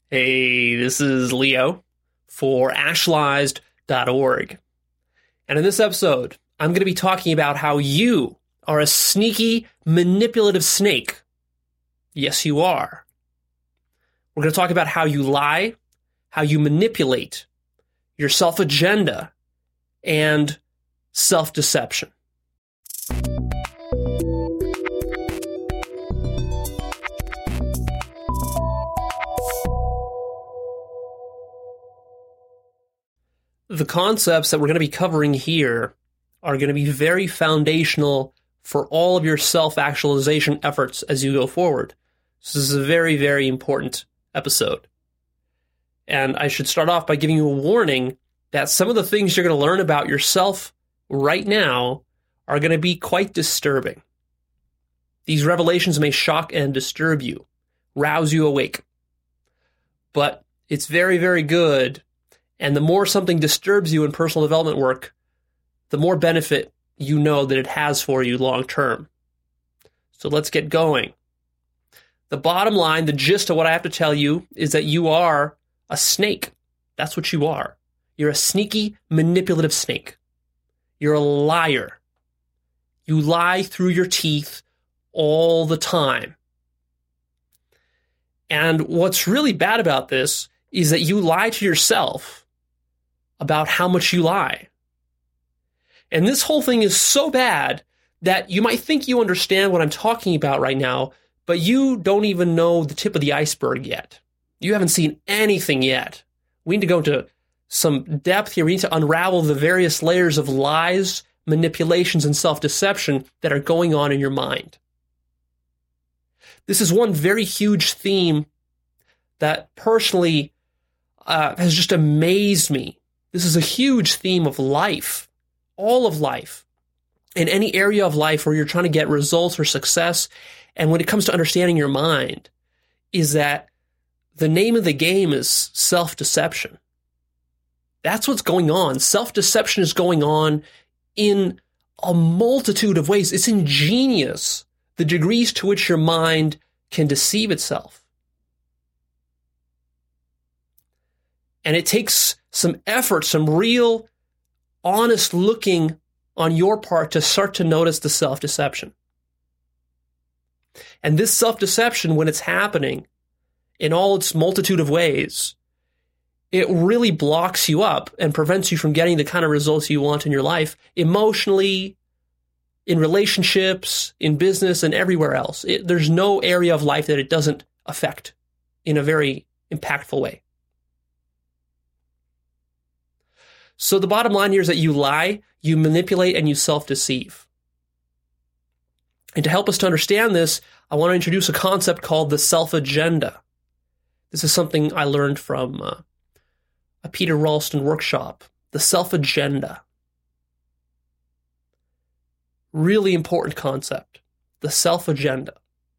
Hey, this is Leo for ashlyzed.org. And in this episode, I'm going to be talking about how you are a sneaky, manipulative snake. Yes, you are. We're going to talk about how you lie, how you manipulate, your self-agenda, and self-deception. The concepts that we're going to be covering here are going to be very foundational for all of your self-actualization efforts as you go forward. This is a very, very important episode. And I should start off by giving you a warning that some of the things you're going to learn about yourself right now are going to be quite disturbing. These revelations may shock and disturb you, rouse you awake. But it's very, very good. And the more something disturbs you in personal development work, the more benefit you know that it has for you long term. So let's get going. The bottom line, the gist of what I have to tell you is that you are a snake. That's what you are. You're a sneaky, manipulative snake. You're a liar. You lie through your teeth all the time. And what's really bad about this is that you lie to yourself about how much you lie. And this whole thing is so bad that you might think you understand what I'm talking about right now, but you don't even know the tip of the iceberg yet. You haven't seen anything yet. We need to go into some depth here. We need to unravel the various layers of lies, manipulations, and self-deception that are going on in your mind. This is one very huge theme that personally has just amazed me. This is a huge theme of life, all of life, in any area of life where you're trying to get results or success. And when it comes to understanding your mind, is that the name of the game is self-deception. That's what's going on. Self-deception is going on in a multitude of ways. It's ingenious, the degrees to which your mind can deceive itself. And it takes some effort, some real, honest looking on your part to start to notice the self-deception. And this self-deception, when it's happening in all its multitude of ways, it really blocks you up and prevents you from getting the kind of results you want in your life, emotionally, in relationships, in business, and everywhere else. There's no area of life that it doesn't affect in a very impactful way. So the bottom line here is that you lie, you manipulate, and you self-deceive. And to help us to understand this, I want to introduce a concept called the self-agenda. This is something I learned from a Peter Ralston workshop, the self-agenda. Really important concept, the self-agenda.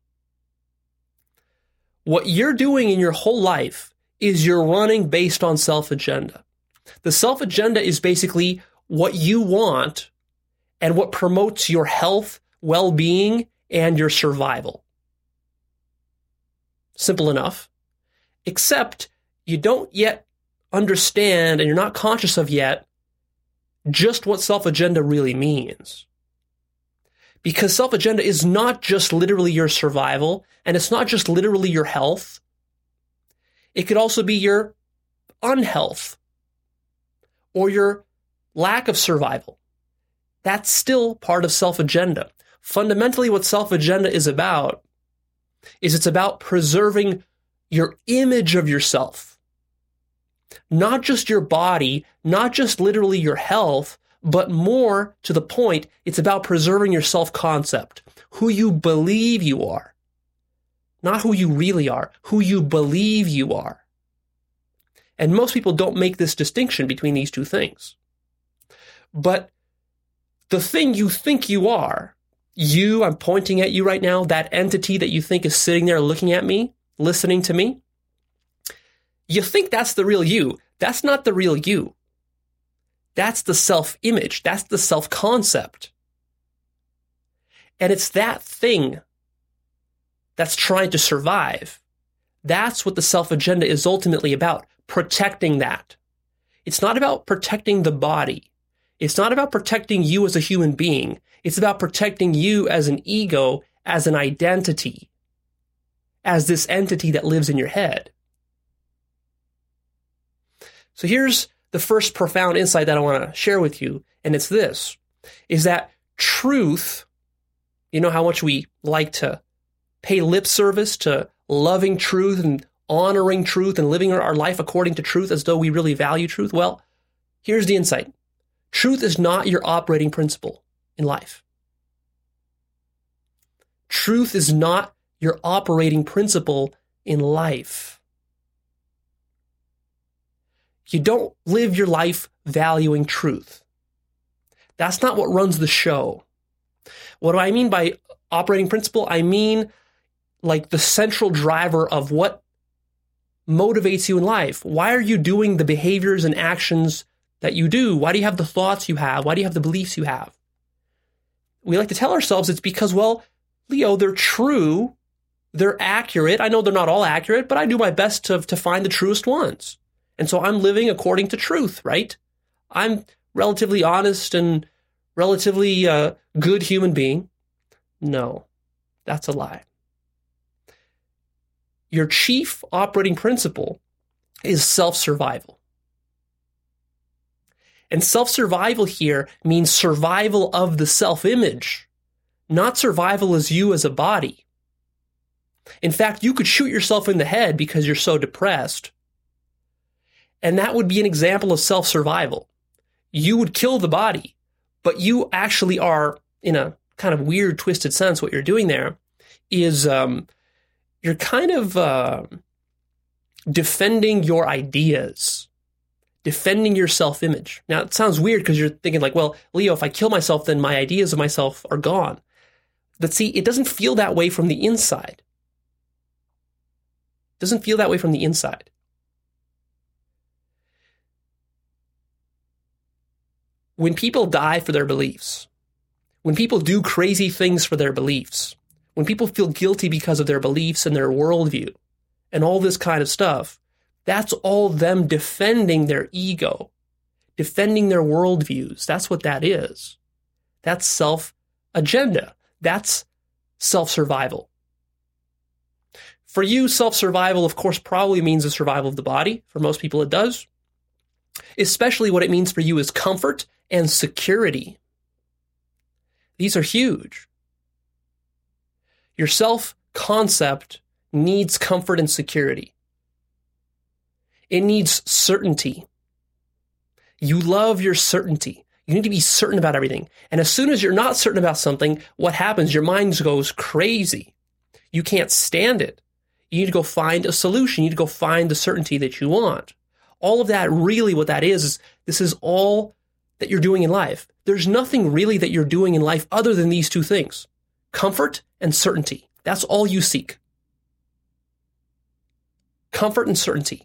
What you're doing in your whole life is you're running based on self-agenda. The self-agenda is basically what you want and what promotes your health, well-being, and your survival. Simple enough. Except you don't yet understand and you're not conscious of yet just what self-agenda really means. Because self-agenda is not just literally your survival, and it's not just literally your health. It could also be your unhealth or your lack of survival. That's still part of self-agenda. Fundamentally, what self-agenda is about is it's about preserving your image of yourself. Not just your body, not just literally your health, but more to the point, it's about preserving your self-concept, who you believe you are. Not who you really are, who you believe you are. And most people don't make this distinction between these two things. But the thing you think you are, I'm pointing at you right now, that entity that you think is sitting there looking at me, listening to me, you think that's the real you. That's not the real you. That's the self-image. That's the self-concept. And it's that thing that's trying to survive That's what the self-agenda is ultimately about, protecting that. It's not about protecting the body. It's not about protecting you as a human being. It's about protecting you as an ego, as an identity, as this entity that lives in your head. So here's the first profound insight that I want to share with you, and it's this, is that truth, you know how much we like to pay lip service to loving truth and honoring truth and living our life according to truth as though we really value truth? Well, here's the insight. Truth is not your operating principle in life. Truth is not your operating principle in life. You don't live your life valuing truth. That's not what runs the show. What do I mean by operating principle? I mean like the central driver of what motivates you in life. Why are you doing the behaviors and actions that you do? Why do you have the thoughts you have? Why do you have the beliefs you have? We like to tell ourselves it's because, well, Leo, they're true, they're accurate. I know they're not all accurate, but I do my best to find the truest ones. And so I'm living according to truth, right? I'm relatively honest and relatively good human being. No, that's a lie. Your chief operating principle is self-survival. And self-survival here means survival of the self-image, not survival as you as a body. In fact, you could shoot yourself in the head because you're so depressed. And that would be an example of self-survival. You would kill the body, but you actually are, in a kind of weird, twisted sense, what you're doing there is you're kind of defending your ideas, defending your self-image. Now, it sounds weird because you're thinking like, well, Leo, if I kill myself, then my ideas of myself are gone. But see, it doesn't feel that way from the inside. It doesn't feel that way from the inside. When people die for their beliefs, when people do crazy things for their beliefs, when people feel guilty because of their beliefs and their worldview and all this kind of stuff, that's all them defending their ego, defending their worldviews. That's what that is. That's self-agenda. That's self-survival. For you, self-survival, of course, probably means the survival of the body. For most people, it does. Especially what it means for you is comfort and security. These are huge. Your self-concept needs comfort and security. It needs certainty. You love your certainty. You need to be certain about everything. And as soon as you're not certain about something, what happens? Your mind goes crazy. You can't stand it. You need to go find a solution. You need to go find the certainty that you want. All of that, really what that is this is all that you're doing in life. There's nothing really that you're doing in life other than these two things. Comfort and certainty. That's all you seek. Comfort and certainty.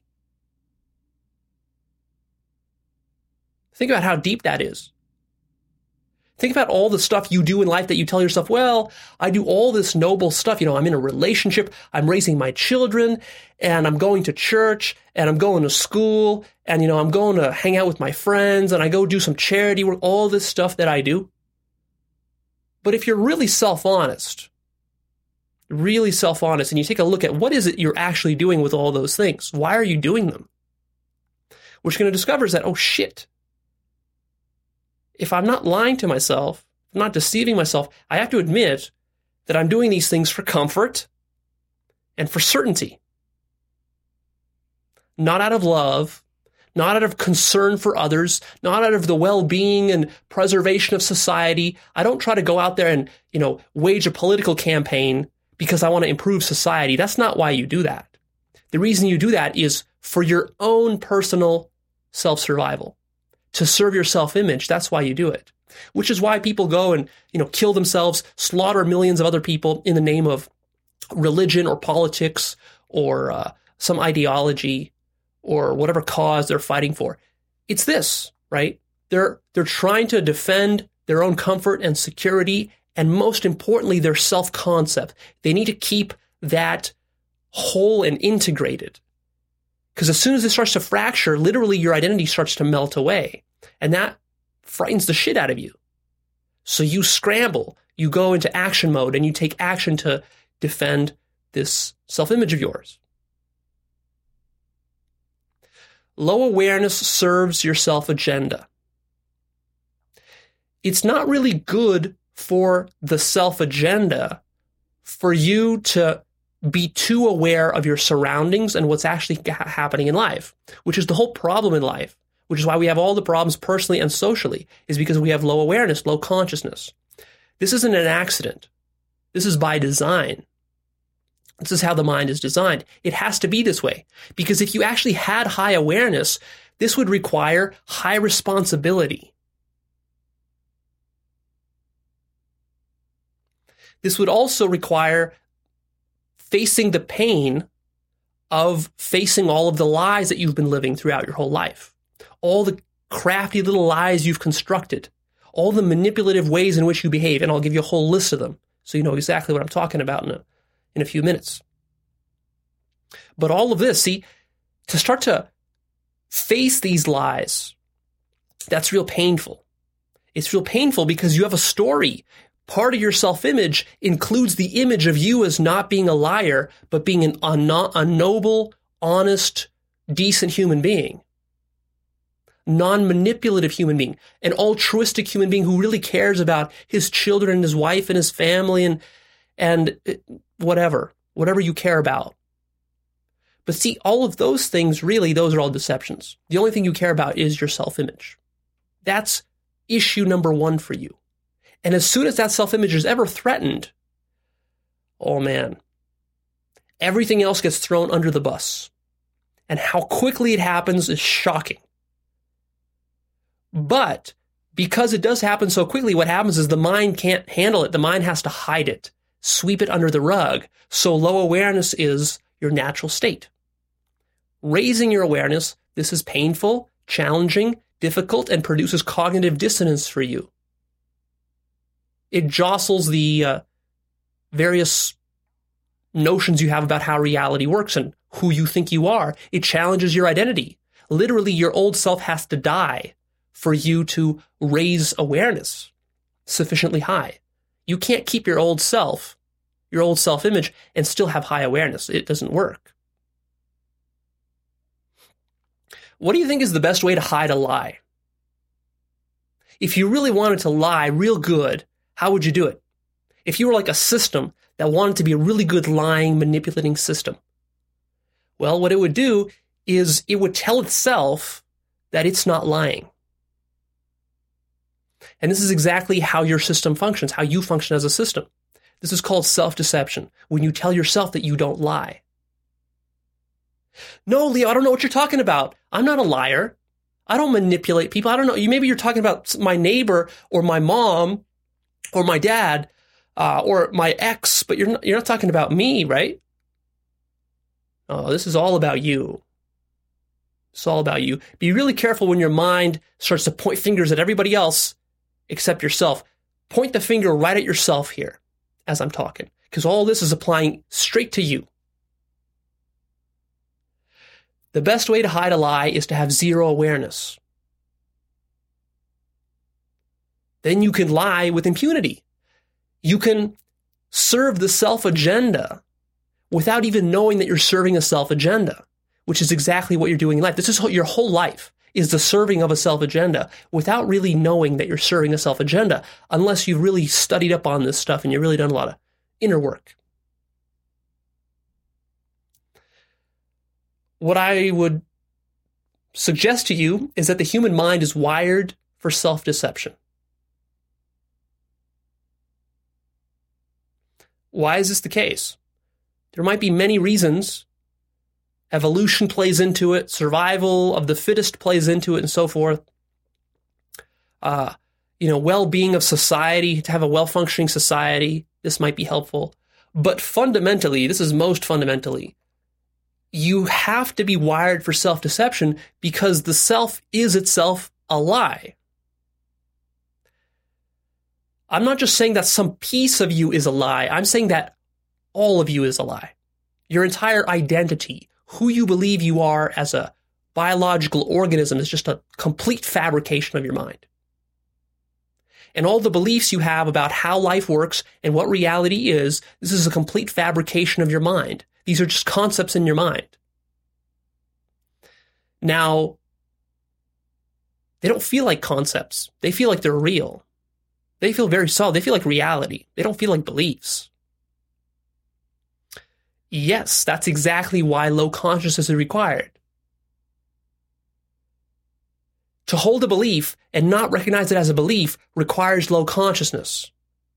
Think about how deep that is. Think about all the stuff you do in life that you tell yourself, well, I do all this noble stuff. You know, I'm in a relationship, I'm raising my children, and I'm going to church, and I'm going to school, and, you know, I'm going to hang out with my friends, and I go do some charity work, all this stuff that I do. But if you're really self-honest, and you take a look at what is it you're actually doing with all those things, why are you doing them? What you're going to discover is that, oh shit, if I'm not lying to myself, I'm not deceiving myself, I have to admit that I'm doing these things for comfort and for certainty. Not out of love, not out of concern for others, not out of the well-being and preservation of society. I don't try to go out there and, you know, wage a political campaign because I want to improve society. That's not why you do that. The reason you do that is for your own personal self-survival. To serve your self-image, that's why you do it. Which is why people go and, you know, kill themselves, slaughter millions of other people in the name of religion or politics or some ideology or whatever cause they're fighting for. It's this, right? They're trying to defend their own comfort and security, and most importantly, their self-concept. They need to keep that whole and integrated. Because as soon as it starts to fracture, literally your identity starts to melt away. And that frightens the shit out of you. So you scramble, you go into action mode, and you take action to defend this self-image of yours. Low awareness serves your self-agenda. It's not really good for the self-agenda for you to be too aware of your surroundings and what's actually happening in life, which is the whole problem in life, which is why we have all the problems personally and socially, is because we have low awareness, low consciousness. This isn't an accident. This is by design. This is how the mind is designed. It has to be this way, because if you actually had high awareness, this would require high responsibility. This would also require facing the pain of facing all of the lies that you've been living throughout your whole life. All the crafty little lies you've constructed. All the manipulative ways in which you behave. And I'll give you a whole list of them so you know exactly what I'm talking about in a few minutes. But all of this, see, to start to face these lies, that's real painful. It's real painful because you have a story. Part of your self-image includes the image of you as not being a liar, but being a noble, honest, decent human being. Non-manipulative human being. An altruistic human being who really cares about his children and his wife and his family and whatever you care about. But see, all of those things, really, those are all deceptions. The only thing you care about is your self-image. That's issue number one for you. And as soon as that self-image is ever threatened, oh man, everything else gets thrown under the bus. And how quickly it happens is shocking. But because it does happen so quickly, what happens is the mind can't handle it. The mind has to hide it, sweep it under the rug. So low awareness is your natural state. Raising your awareness, this is painful, challenging, difficult, and produces cognitive dissonance for you. It jostles the various notions you have about how reality works and who you think you are. It challenges your identity. Literally, your old self has to die for you to raise awareness sufficiently high. You can't keep your old self-image, and still have high awareness. It doesn't work. What do you think is the best way to hide a lie? If you really wanted to lie real good, how would you do it? If you were like a system that wanted to be a really good lying, manipulating system, well, what it would do is it would tell itself that it's not lying. And this is exactly how your system functions, how you function as a system. This is called self-deception, when you tell yourself that you don't lie. No, Leo, I don't know what you're talking about. I'm not a liar. I don't manipulate people. I don't know. Maybe you're talking about my neighbor or my mom or my dad or my ex, but you're not talking about me, right? Oh, this is all about you. It's all about you. Be really careful when your mind starts to point fingers at everybody else except yourself. Point the finger right at yourself here as I'm talking, because all this is applying straight to you. The best way to hide a lie is to have zero awareness. Then you can lie with impunity. You can serve the self-agenda without even knowing that you're serving a self-agenda, which is exactly what you're doing in life. This is your whole life, is the serving of a self-agenda without really knowing that you're serving a self-agenda, unless you've really studied up on this stuff and you've really done a lot of inner work. What I would suggest to you is that the human mind is wired for self-deception. Why is this the case? There might be many reasons. Evolution plays into it, survival of the fittest plays into it, and so forth. Well-being of society, to have a well-functioning society, this might be helpful. But fundamentally, this is most fundamentally, you have to be wired for self-deception because the self is itself a lie. I'm not just saying that some piece of you is a lie. I'm saying that all of you is a lie. Your entire identity, who you believe you are as a biological organism, is just a complete fabrication of your mind. And all the beliefs you have about how life works and what reality is, this is a complete fabrication of your mind. These are just concepts in your mind. Now, they don't feel like concepts. They feel like they're real. They feel very solid. They feel like reality. They don't feel like beliefs. Yes, that's exactly why low consciousness is required. To hold a belief and not recognize it as a belief requires low consciousness.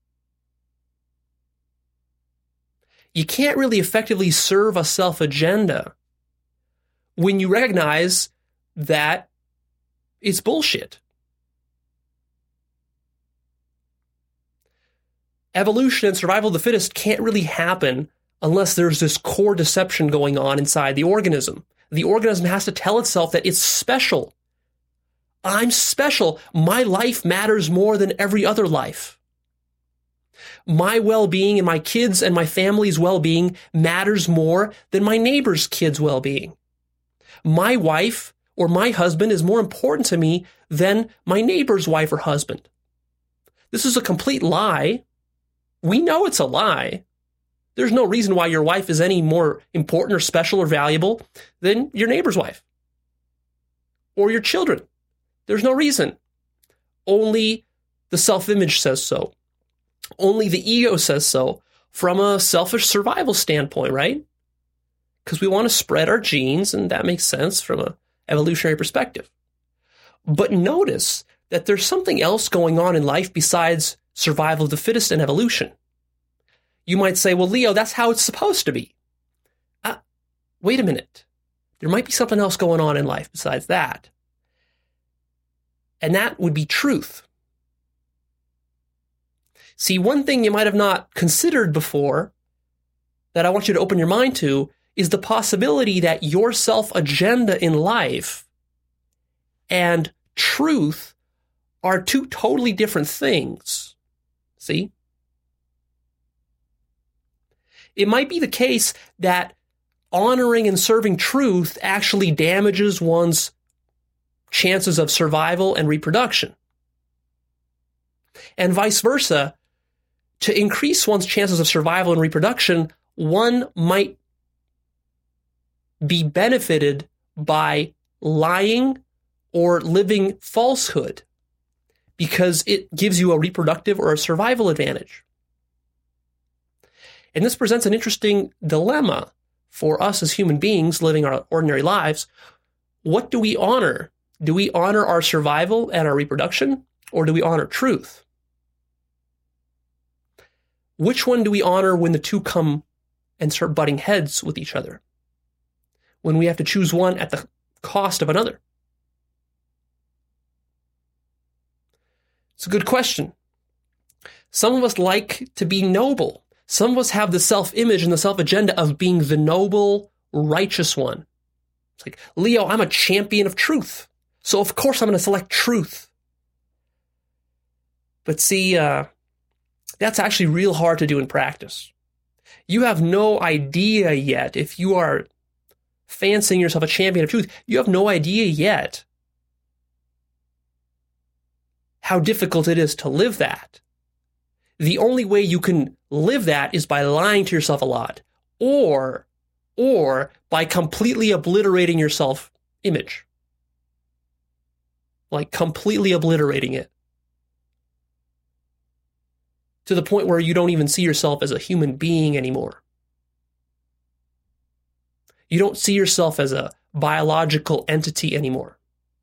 You can't really effectively serve a self-agenda when you recognize that it's bullshit. Evolution and survival of the fittest can't really happen unless there's this core deception going on inside the organism. The organism has to tell itself that it's special. I'm special. My life matters more than every other life. My well-being and my kids' and my family's well-being matters more than my neighbor's kids' well-being. My wife or my husband is more important to me than my neighbor's wife or husband. This is a complete lie. We know it's a lie. There's no reason why your wife is any more important or special or valuable than your neighbor's wife or your children. There's no reason. Only the self-image says so. Only the ego says so from a selfish survival standpoint, right? Because we want to spread our genes, and that makes sense from an evolutionary perspective. But notice that there's something else going on in life besides survival of the fittest and evolution. You might say, well, Leo, that's how it's supposed to be. Wait a minute. There might be something else going on in life besides that. And that would be truth. See, one thing you might have not considered before that I want you to open your mind to is the possibility that your self-agenda in life and truth are two totally different things. See? It might be the case that honoring and serving truth actually damages one's chances of survival and reproduction. And vice versa, to increase one's chances of survival and reproduction, one might be benefited by lying or living falsehood because it gives you a reproductive or a survival advantage. And this presents an interesting dilemma for us as human beings living our ordinary lives. What do we honor? Do we honor our survival and our reproduction, or do we honor truth? Which one do we honor when the two come and start butting heads with each other? When we have to choose one at the cost of another? It's a good question. Some of us like to be noble. Some of us have the self-image and the self-agenda of being the noble, righteous one. It's like, Leo, I'm a champion of truth. So of course I'm going to select truth. But see, that's actually real hard to do in practice. You have no idea yet, if you are fancying yourself a champion of truth, you have no idea yet how difficult it is to live that. The only way you can live that is by lying to yourself a lot, or by completely obliterating your self-image. Like completely obliterating it. To the point where you don't even see yourself as a human being anymore. You don't see yourself as a biological entity anymore.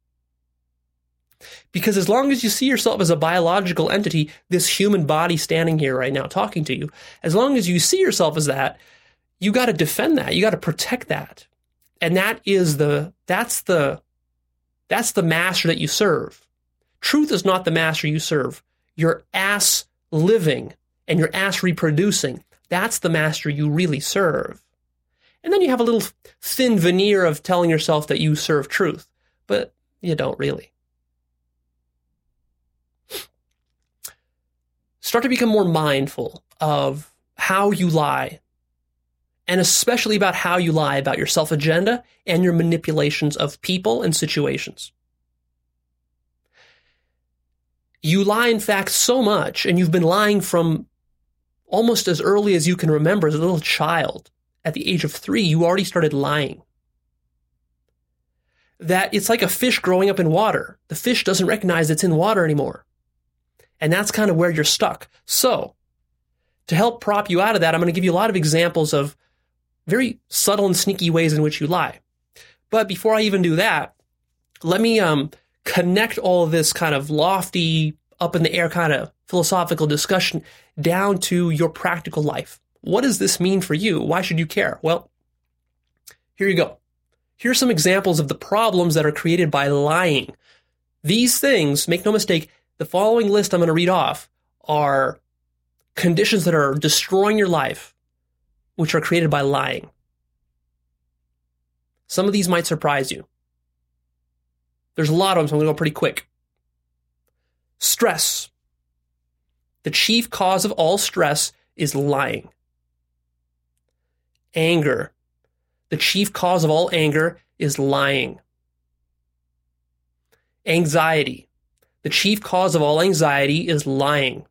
Because as long as you see yourself as a biological entity, this human body standing here right now talking to you, as long as you see yourself as that, you got to defend that. You got to protect that. And that's the master that you serve. Truth is not the master you serve. Your ass living and your ass reproducing, that's the master you really serve. And then you have a little thin veneer of telling yourself that you serve truth, but you don't really. Start to become more mindful of how you lie and especially about how you lie about your self-agenda and your manipulations of people and situations. You lie, in fact, so much, and you've been lying from almost as early as you can remember. As a little child, at the age of 3, you already started lying. That it's like a fish growing up in water. The fish doesn't recognize it's in water anymore. And that's kind of where you're stuck. So, to help prop you out of that, I'm going to give you a lot of examples of very subtle and sneaky ways in which you lie. But before I even do that, let me connect all of this kind of lofty, up in the air kind of philosophical discussion down to your practical life. What does this mean for you? Why should you care? Well, here you go. Here are some examples of the problems that are created by lying. These things, make no mistake, the following list I'm going to read off are conditions that are destroying your life, which are created by lying. Some of these might surprise you. There's a lot of them, so I'm going to go pretty quick. Stress. The chief cause of all stress is lying. Anger. The chief cause of all anger is lying. Anxiety. The chief cause of all anxiety is lying.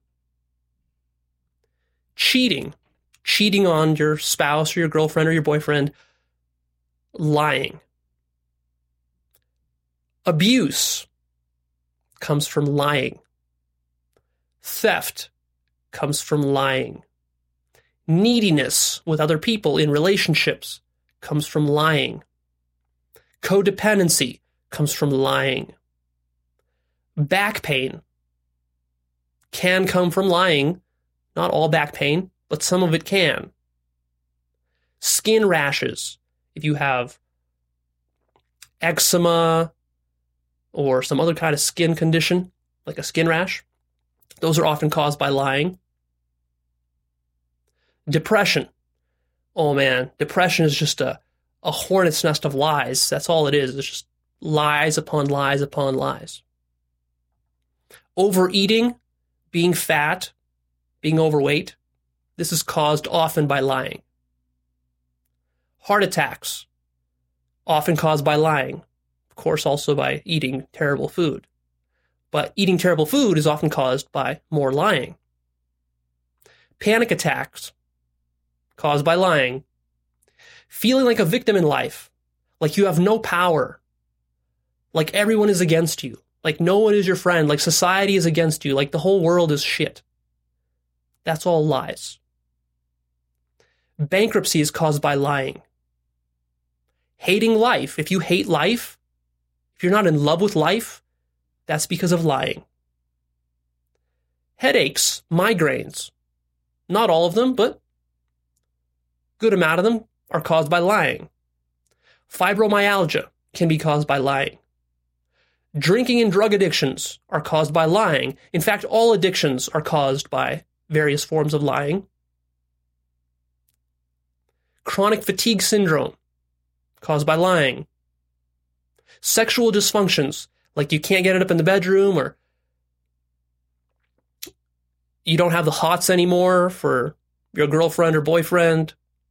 Cheating. Cheating on your spouse or your girlfriend or your boyfriend. Lying. Abuse comes from lying. Theft comes from lying. Neediness with other people in relationships comes from lying. Codependency comes from lying. Back pain can come from lying. Not all back pain, but some of it can. Skin rashes. If you have eczema or some other kind of skin condition, like a skin rash, those are often caused by lying. Depression. Oh man, depression is just a hornet's nest of lies. That's all it is. It's just lies upon lies upon lies. Overeating, being fat, being overweight, this is caused often by lying. Heart attacks, often caused by lying. Of course, also by eating terrible food. But eating terrible food is often caused by more lying. Panic attacks, caused by lying. Feeling like a victim in life, like you have no power, like everyone is against you, like no one is your friend, like society is against you, like the whole world is shit. That's all lies. Bankruptcy is caused by lying. Hating life. If you hate life, if you're not in love with life, that's because of lying. Headaches, migraines. Not all of them, but good amount of them are caused by lying. Fibromyalgia can be caused by lying. Drinking and drug addictions are caused by lying. In fact, all addictions are caused by various forms of lying. Chronic fatigue syndrome, caused by lying. Sexual dysfunctions, like you can't get it up in the bedroom, or you don't have the hots anymore for your girlfriend or boyfriend,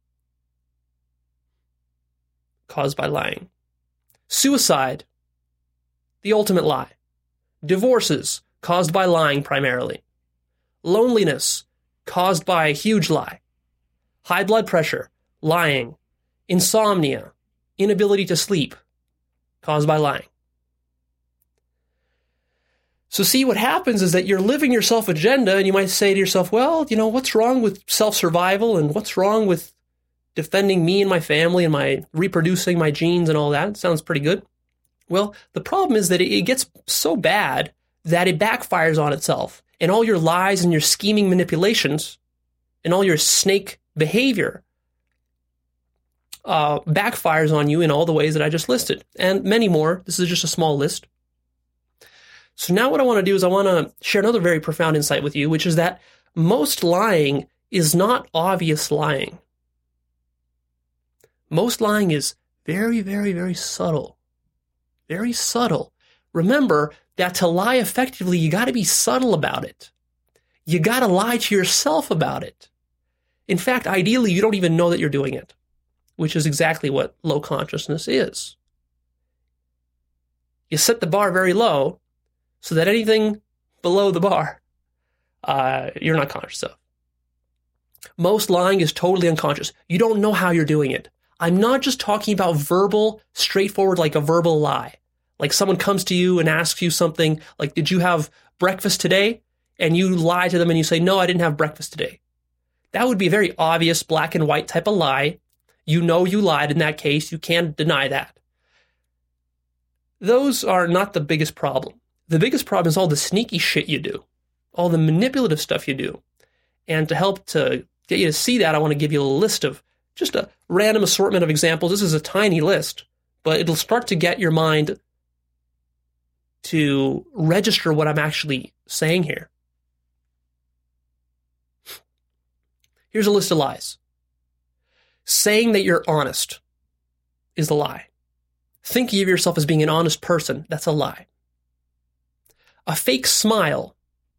caused by lying. Suicide, the ultimate lie. Divorces, caused by lying primarily. Loneliness, caused by a huge lie. High blood pressure, lying. Insomnia, inability to sleep, caused by lying. So see, what happens is that you're living your self-agenda, and you might say to yourself, well, you know, what's wrong with self-survival, and what's wrong with defending me and my family and my reproducing my genes and all that? It sounds pretty good. Well, the problem is that it gets so bad that it backfires on itself, and all your lies and your scheming manipulations and all your snake behavior backfires on you in all the ways that I just listed, and many more. This is just a small list. So now what I want to do is I want to share another very profound insight with you, which is that most lying is not obvious lying. Most lying is very, very, very subtle. Very subtle. Remember that to lie effectively, you got to be subtle about it. You got to lie to yourself about it. In fact, ideally, you don't even know that you're doing it, which is exactly what low consciousness is. You set the bar very low so that anything below the bar, you're not conscious of. Most lying is totally unconscious. You don't know how you're doing it. I'm not just talking about verbal, straightforward, like a verbal lie. Like someone comes to you and asks you something like, did you have breakfast today? And you lie to them and you say, no, I didn't have breakfast today. That would be a very obvious black and white type of lie. You know you lied in that case. You can't deny that. Those are not the biggest problem. The biggest problem is all the sneaky shit you do, all the manipulative stuff you do. And to help to get you to see that, I want to give you a list of just a random assortment of examples. This is a tiny list, but it'll start to get your mind to register what I'm actually saying here. Here's a list of lies. Saying that you're honest is a lie. Thinking of yourself as being an honest person, that's a lie. A fake smile.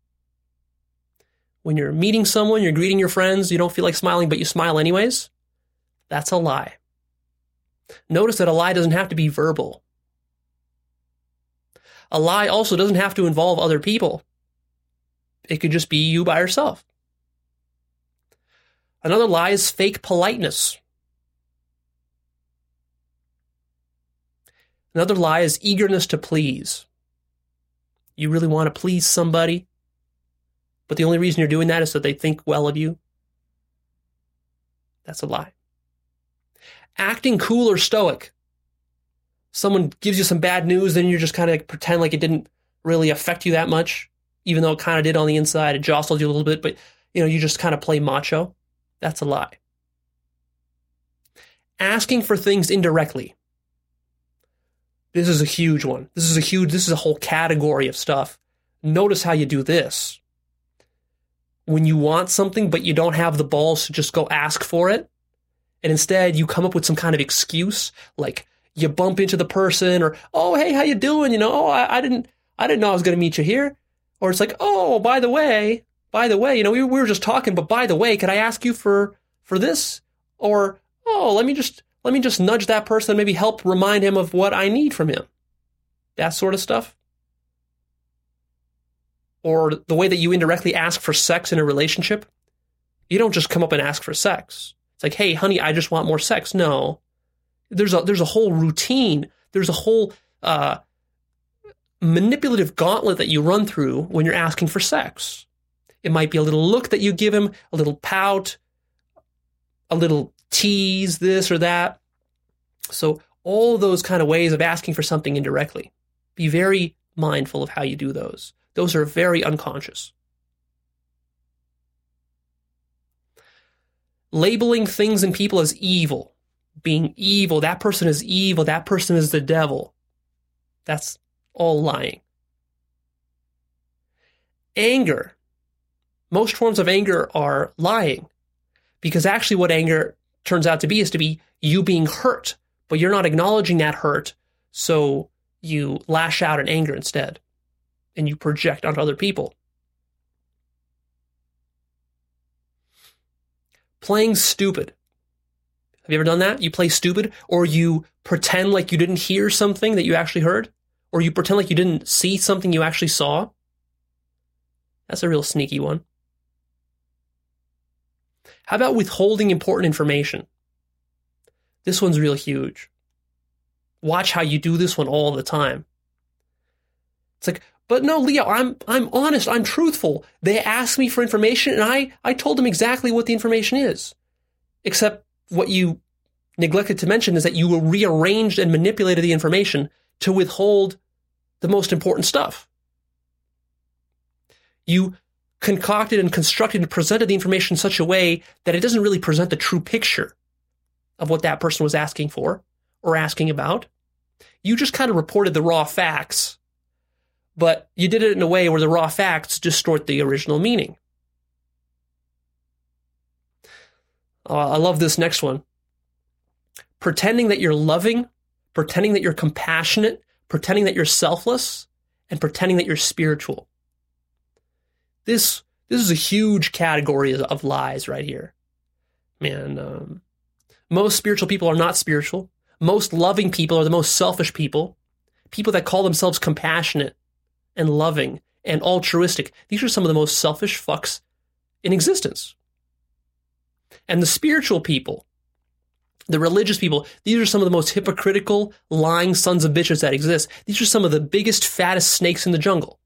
When you're meeting someone, you're greeting your friends, you don't feel like smiling, but you smile anyways, that's a lie. Notice that a lie doesn't have to be verbal. A lie also doesn't have to involve other people. It could just be you by yourself. Another lie is fake politeness. Another lie is eagerness to please. You really want to please somebody, but the only reason you're doing that is so they think well of you. That's a lie. Acting cool or stoic. Someone gives you some bad news, then you just kind of pretend like it didn't really affect you that much, even though it kind of did on the inside. It jostled you a little bit, but you just kind of play macho. That's a lie. Asking for things indirectly. This is a huge one. This is a whole category of stuff. Notice how you do this. When you want something, but you don't have the balls to just go ask for it, and instead you come up with some kind of excuse, like you bump into the person, or, oh, hey, how you doing? I didn't know I was going to meet you here. Or it's like, oh, by the way, we were just talking, but by the way, could I ask you for this? Or, oh, let me just nudge that person, maybe help remind him of what I need from him. That sort of stuff. Or the way that you indirectly ask for sex in a relationship. You don't just come up and ask for sex. It's like, hey, honey, I just want more sex. No. There's a whole routine. There's a whole manipulative gauntlet that you run through when you're asking for sex. It might be a little look that you give him, a little pout, a little tease, this or that. So all those kind of ways of asking for something indirectly. Be very mindful of how you do those. Those are very unconscious. Labeling things and people as evil. Being evil. That person is evil. That person is the devil. That's all lying. Anger. Most forms of anger are lying. Because actually what anger turns out to be is to be you being hurt. But you're not acknowledging that hurt. So you lash out in anger instead. And you project onto other people. Playing stupid. Have you ever done that? You play stupid, or you pretend like you didn't hear something that you actually heard, or you pretend like you didn't see something you actually saw. That's a real sneaky one. How about withholding important information? This one's real huge. Watch how you do this one all the time. It's like, but no, Leo, I'm honest, I'm truthful. They asked me for information, and I told them exactly what the information is. Except what you neglected to mention is that you rearranged and manipulated the information to withhold the most important stuff. You concocted and constructed and presented the information in such a way that it doesn't really present the true picture of what that person was asking for or asking about. You just kind of reported the raw facts, but you did it in a way where the raw facts distort the original meaning. I love this next one. Pretending that you're loving, pretending that you're compassionate, pretending that you're selfless, and pretending that you're spiritual. This is a huge category of lies right here. Man, most spiritual people are not spiritual. Most loving people are the most selfish people. People that call themselves compassionate and loving and altruistic. These are some of the most selfish fucks in existence. And the spiritual people, the religious people, these are some of the most hypocritical, lying sons of bitches that exist. These are some of the biggest, fattest snakes in the jungle.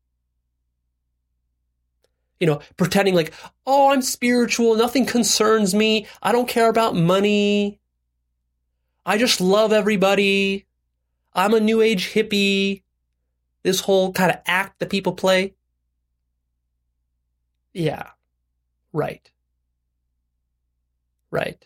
You know, pretending like, oh, I'm spiritual, nothing concerns me, I don't care about money, I just love everybody, I'm a new age hippie, this whole kind of act that people play. Yeah, right. Right.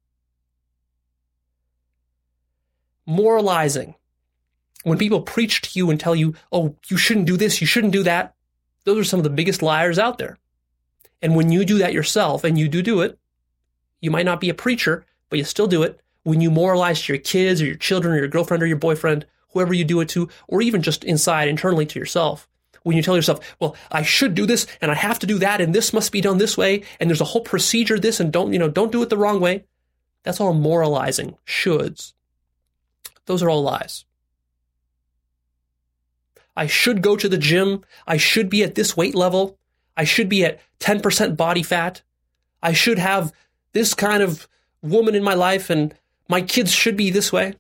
Moralizing. When people preach to you and tell you, oh, you shouldn't do this, you shouldn't do that, those are some of the biggest liars out there. And when you do that yourself, and you do it, you might not be a preacher, but you still do it. When you moralize to your kids or your children or your girlfriend or your boyfriend, whoever you do it to, or even just inside internally to yourself, when you tell yourself, well, I should do this and I have to do that and this must be done this way and there's a whole procedure this and don't do it the wrong way. That's all moralizing, shoulds. Those are all lies. I should go to the gym. I should be at this weight level. I should be at 10% body fat. I should have this kind of woman in my life and my kids should be this way.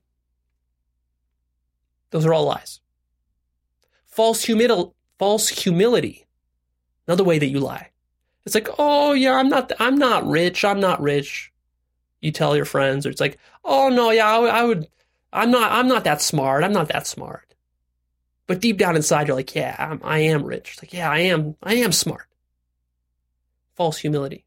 Those are all lies. False humility. Another way that you lie. It's like, oh yeah, I'm not rich. You tell your friends, or it's like, oh no, yeah, I'm not that smart. But deep down inside, you're like, yeah, I am rich. It's like, yeah, I am smart. False humility.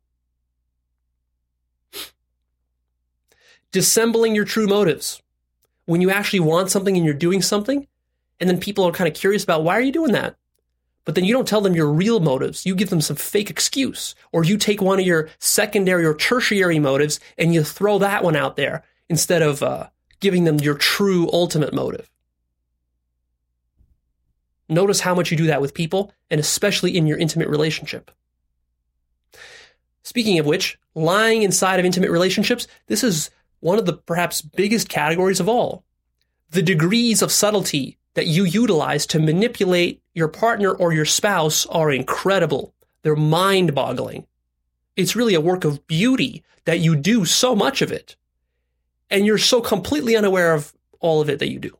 Dissembling your true motives. When you actually want something and you're doing something, and then people are kind of curious about, why are you doing that? But then you don't tell them your real motives. You give them some fake excuse. Or you take one of your secondary or tertiary motives and you throw that one out there instead of giving them your true ultimate motive. Notice how much you do that with people, and especially in your intimate relationship. Speaking of which, lying inside of intimate relationships, this is one of the perhaps biggest categories of all. The degrees of subtlety that you utilize to manipulate your partner or your spouse are incredible. They're mind-boggling. It's really a work of beauty that you do so much of it, and you're so completely unaware of all of it that you do.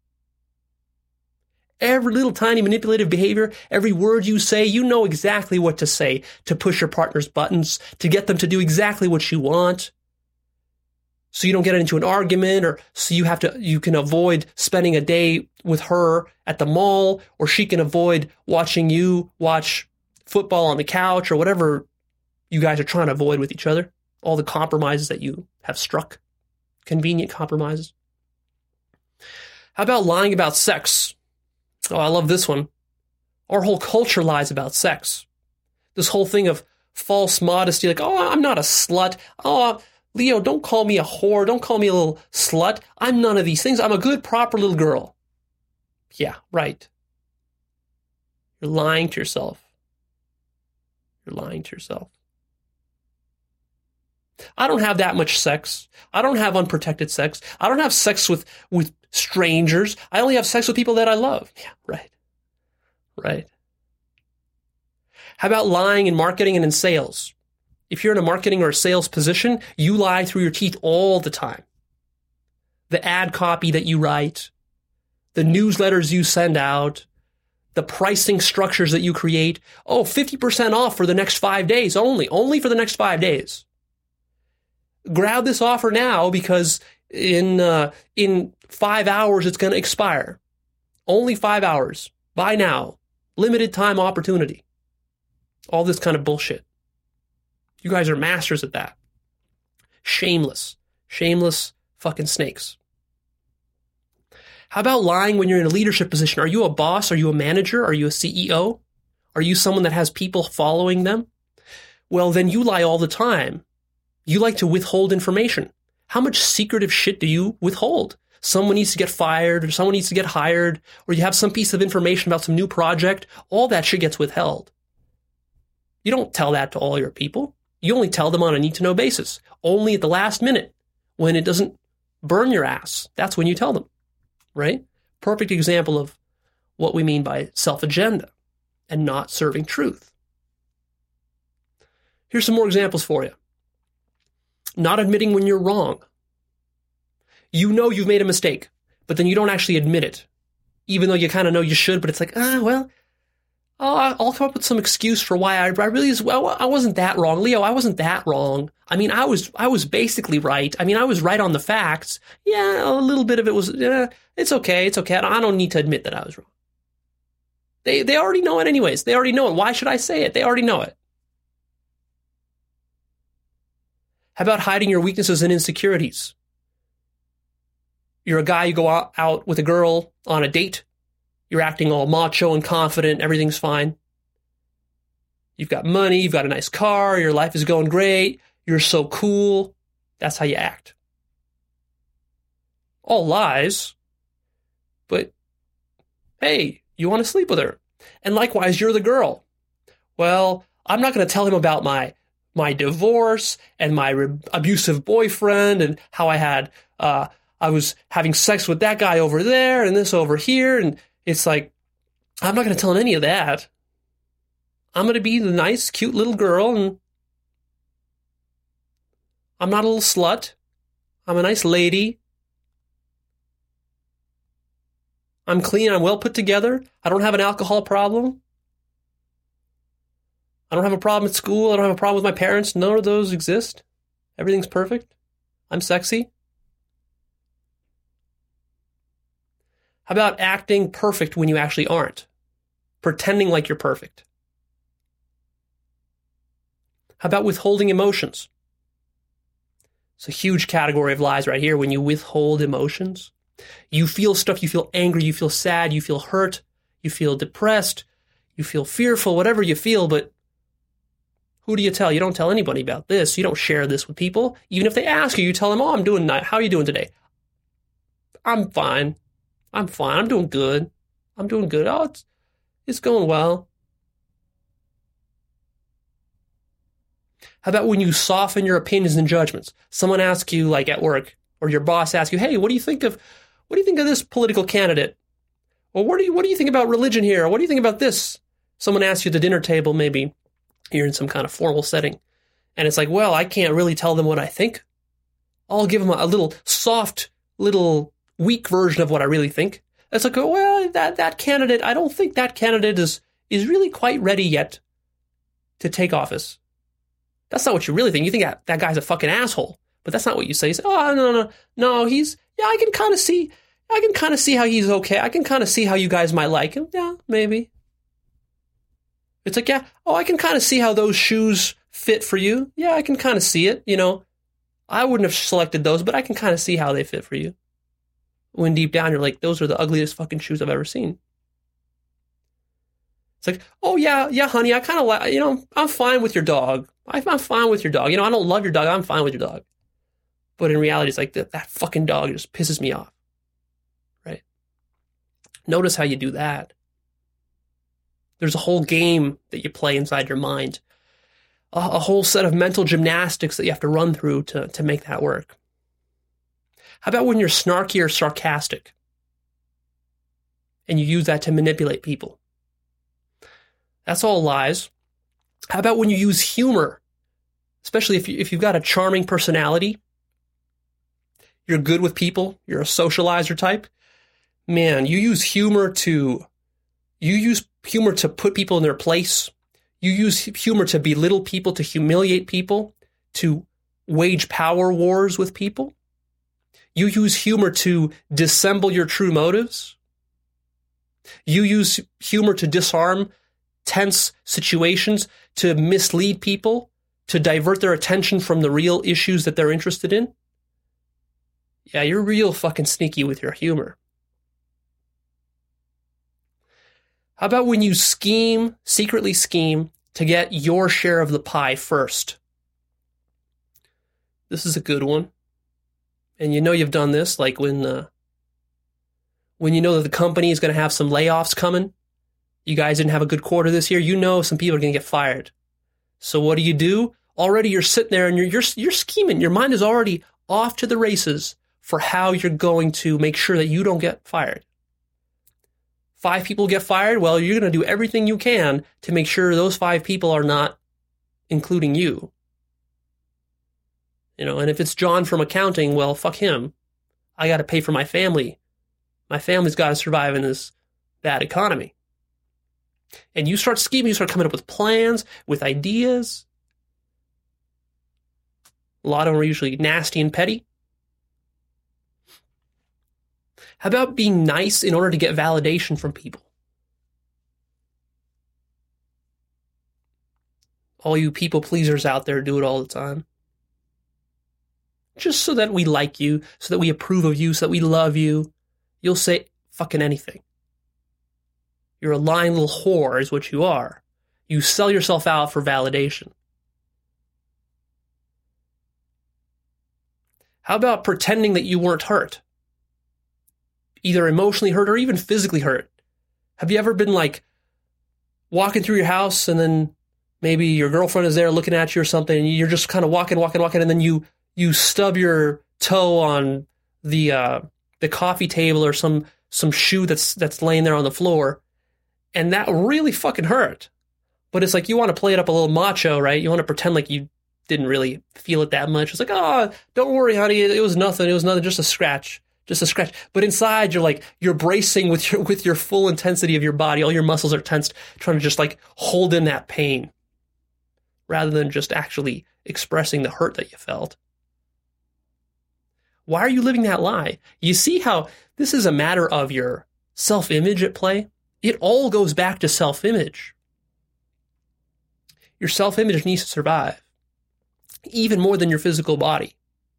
Every little tiny manipulative behavior, every word you say, you know exactly what to say to push your partner's buttons, to get them to do exactly what you want. So you don't get into an argument, or so you can avoid spending a day with her at the mall, or she can avoid watching you watch football on the couch, or whatever you guys are trying to avoid with each other. All the compromises that you have struck. Convenient compromises. How about lying about sex? Oh, I love this one. Our whole culture lies about sex. This whole thing of false modesty, like, oh, I'm not a slut. Oh, Leo, don't call me a whore. Don't call me a little slut. I'm none of these things. I'm a good, proper little girl. Yeah, right. You're lying to yourself. You're lying to yourself. I don't have that much sex. I don't have unprotected sex. I don't have sex with strangers. I only have sex with people that I love. Yeah, right. Right. How about lying in marketing and in sales? If you're in a marketing or a sales position, you lie through your teeth all the time. The ad copy that you write, the newsletters you send out, the pricing structures that you create. Oh, 50% off for the next 5 days only for the next 5 days. Grab this offer now because in 5 hours it's going to expire. Only 5 hours. Buy now. Limited time opportunity. All this kind of bullshit. You guys are masters at that. Shameless. Shameless fucking snakes. How about lying when you're in a leadership position? Are you a boss? Are you a manager? Are you a CEO? Are you someone that has people following them? Well, then you lie all the time. You like to withhold information. How much secretive shit do you withhold? Someone needs to get fired, or someone needs to get hired, or you have some piece of information about some new project. All that shit gets withheld. You don't tell that to all your people. You only tell them on a need-to-know basis. Only at the last minute, when it doesn't burn your ass, that's when you tell them, right? Perfect example of what we mean by self-agenda and not serving truth. Here's some more examples for you. Not admitting when you're wrong. You know you've made a mistake, but then you don't actually admit it, even though you kind of know you should, but it's like, I'll come up with some excuse for why I really, I wasn't that wrong. Leo, I wasn't that wrong. I mean, I was basically right. I mean, I was right on the facts. Yeah, a little bit of it was, it's okay. I don't need to admit that I was wrong. They already know it anyways. They already know it. Why should I say it? They already know it. How about hiding your weaknesses and insecurities? You're a guy, you go out with a girl on a date. You're acting all macho and confident. Everything's fine. You've got money. You've got a nice car. Your life is going great. You're so cool. That's how you act. All lies. But, hey, you want to sleep with her. And likewise, you're the girl. Well, I'm not going to tell him about my divorce and my abusive boyfriend and how I was having sex with that guy over there and this over here. And it's like, I'm not going to tell him any of that. I'm going to be the nice, cute little girl, and I'm not a little slut. I'm a nice lady. I'm clean. I'm well put together. I don't have an alcohol problem. I don't have a problem at school. I don't have a problem with my parents. None of those exist. Everything's perfect. I'm sexy. How about acting perfect when you actually aren't? Pretending like you're perfect. How about withholding emotions? It's a huge category of lies right here when you withhold emotions. You feel stuff, you feel angry, you feel sad, you feel hurt, you feel depressed, you feel fearful, whatever you feel, but who do you tell? You don't tell anybody about this. You don't share this with people. Even if they ask you, you tell them, I'm doing nice. How are you doing today? I'm fine. I'm doing good. Oh, it's going well. How about when you soften your opinions and judgments? Someone asks you, like at work, or your boss asks you, hey, what do you think of this political candidate? Or what do you think about religion here? Or what do you think about this? Someone asks you at the dinner table, maybe you're in some kind of formal setting, and it's like, well, I can't really tell them what I think. I'll give them a little soft, little weak version of what I really think. It's like, well, that candidate, I don't think that candidate is really quite ready yet to take office. That's not what you really think. You think that guy's a fucking asshole, but that's not what you say. You say, oh, no, I can kind of see how he's okay. I can kind of see how you guys might like him. Yeah, maybe. It's like, I can kind of see how those shoes fit for you. Yeah, I can kind of see it. I wouldn't have selected those, but I can kind of see how they fit for you. When deep down you're like, those are the ugliest fucking shoes I've ever seen. It's like, oh yeah, honey, I kind of like, I'm fine with your dog. I'm fine with your dog. I don't love your dog. I'm fine with your dog. But in reality, it's like that fucking dog just pisses me off. Right? Notice how you do that. There's a whole game that you play inside your mind. A whole set of mental gymnastics that you have to run through to make that work. How about when you're snarky or sarcastic and you use that to manipulate people? That's all lies. How about when you use humor, especially if you've got a charming personality, you're good with people, you're a socializer type, man, you use humor to put people in their place. You use humor to belittle people, to humiliate people, to wage power wars with people. You use humor to dissemble your true motives. You use humor to disarm tense situations, to mislead people, to divert their attention from the real issues that they're interested in. Yeah, you're real fucking sneaky with your humor. How about when you secretly scheme to get your share of the pie first? This is a good one. And you've done this, like when you know that the company is going to have some layoffs coming. You guys didn't have a good quarter this year. Some people are going to get fired. So what do? already you're sitting there and you're scheming. Your mind is already off to the races for how you're going to make sure that you don't get fired. 5 people get fired. Well, you're going to do everything you can to make sure those 5 people are not including you. And if it's John from accounting, well, fuck him. I got to pay for my family. My family's got to survive in this bad economy. And you start scheming, you start coming up with plans, with ideas. A lot of them are usually nasty and petty. How about being nice in order to get validation from people? All you people pleasers out there do it all the time. Just so that we like you, so that we approve of you, so that we love you, you'll say fucking anything. You're a lying little whore is what you are. You sell yourself out for validation. How about pretending that you weren't hurt? Either emotionally hurt or even physically hurt. Have you ever been like walking through your house and then maybe your girlfriend is there looking at you or something and you're just kind of walking and then you stub your toe on the coffee table or some shoe that's laying there on the floor, and that really fucking hurt. But it's like you want to play it up a little macho, right? You want to pretend like you didn't really feel it that much. It's like, oh, don't worry, honey, it was nothing. It was nothing, just a scratch. But inside, you're bracing with your full intensity of your body. All your muscles are tensed, trying to just like hold in that pain, rather than just actually expressing the hurt that you felt. Why are you living that lie? You see how this is a matter of your self-image at play? It all goes back to self-image. Your self-image needs to survive, even more than your physical body.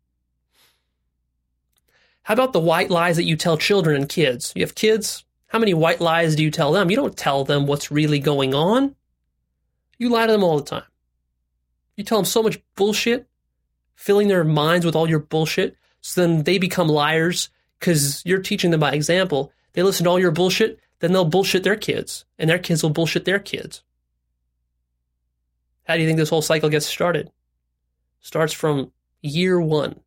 How about the white lies that you tell children and kids? You have kids? How many white lies do you tell them? You don't tell them what's really going on. You lie to them all the time. You tell them so much bullshit, filling their minds with all your bullshit, so then they become liars because you're teaching them by example. They listen to all your bullshit, then they'll bullshit their kids, and their kids will bullshit their kids. How do you think this whole cycle gets started? Starts from year 1.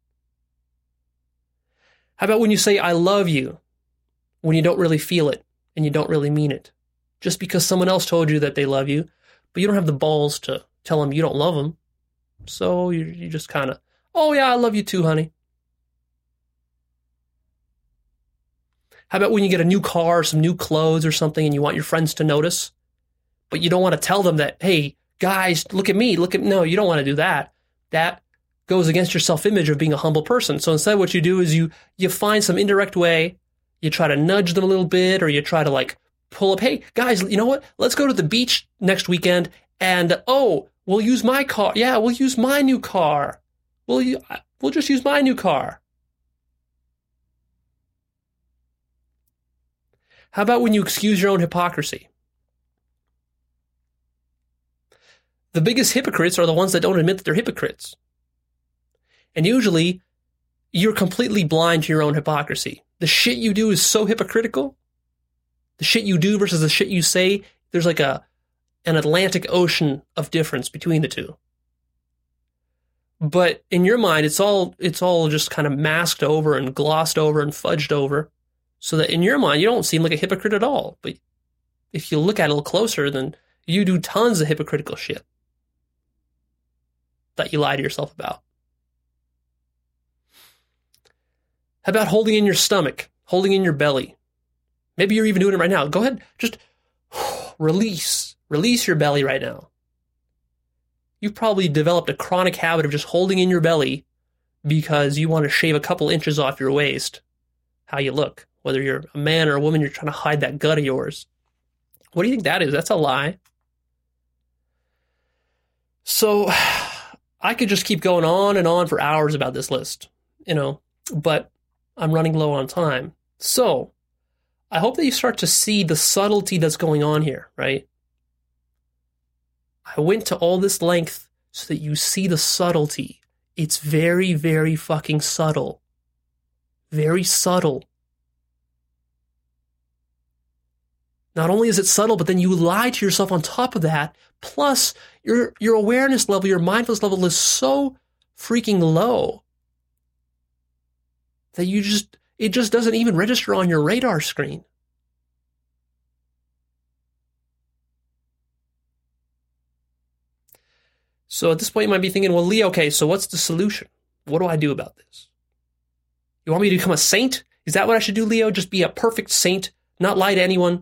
How about when you say, I love you, when you don't really feel it and you don't really mean it? Just because someone else told you that they love you, but you don't have the balls to tell them you don't love them. So you just kind of, oh yeah, I love you too, honey. How about when you get a new car, some new clothes or something, and you want your friends to notice, but you don't want to tell them that, hey, guys, look at me, no, you don't want to do that. That goes against your self-image of being a humble person. So instead what you do is you find some indirect way, you try to nudge them a little bit, or you try to like pull up, hey, guys, you know what? Let's go to the beach next weekend, and we'll use my car. Yeah, we'll use my new car. We'll just use my new car. How about when you excuse your own hypocrisy? The biggest hypocrites are the ones that don't admit that they're hypocrites. And usually, you're completely blind to your own hypocrisy. The shit you do is so hypocritical. The shit you do versus the shit you say, there's like an Atlantic Ocean of difference between the two. But in your mind, it's all just kind of masked over and glossed over and fudged over, so that in your mind, you don't seem like a hypocrite at all. But if you look at it a little closer, then you do tons of hypocritical shit that you lie to yourself about. How about holding in your stomach, holding in your belly? Maybe you're even doing it right now. Go ahead, just release your belly right now. You've probably developed a chronic habit of just holding in your belly because you want to shave a couple inches off your waist. How you look, whether you're a man or a woman, you're trying to hide that gut of yours. What do you think that is? That's a lie. So I could just keep going on and on for hours about this list, but I'm running low on time. So I hope that you start to see the subtlety that's going on here, right? I went to all this length so that you see the subtlety. It's very, very fucking subtle. Very subtle. Not only is it subtle, but then you lie to yourself on top of that. Plus, your awareness level, your mindfulness level is so freaking low that it just doesn't even register on your radar screen. So at this point, you might be thinking, well, Leo, okay, so what's the solution? What do I do about this? You want me to become a saint? Is that what I should do, Leo? Just be a perfect saint, not lie to anyone?